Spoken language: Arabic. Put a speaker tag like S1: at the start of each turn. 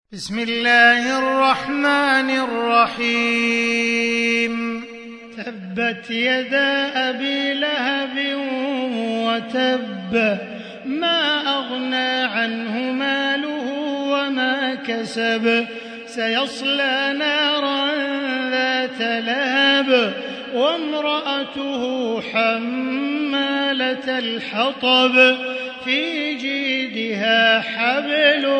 S1: بسم الله الرحمن الرحيم. تبت يدا أبي لهب وتب، ما أغنى عنه ماله وما كسب، سيصلى نارا ذات لهب وامرأته حمالة الحطب في جيدها حبل